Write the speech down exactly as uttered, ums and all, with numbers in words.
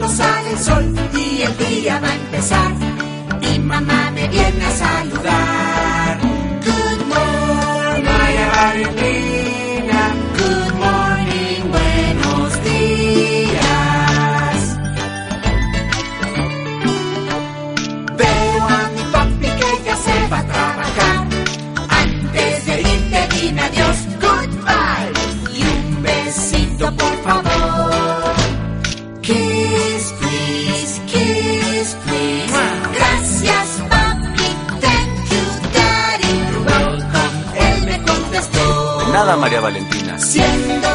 cuando sale el sol y el día va a empezar. Mi mamá me viene a saludar. Good morning, María Valentina. Good morning, buenos días. Veo a mi papi que ya se va a trabajar. Antes de irte dime adiós, goodbye. Y un besito por favor. Kiss, please, kiss, please. Gracias, papi, thank you, daddy. You're welcome, él me contestó. De nada, María Valentina. Siendo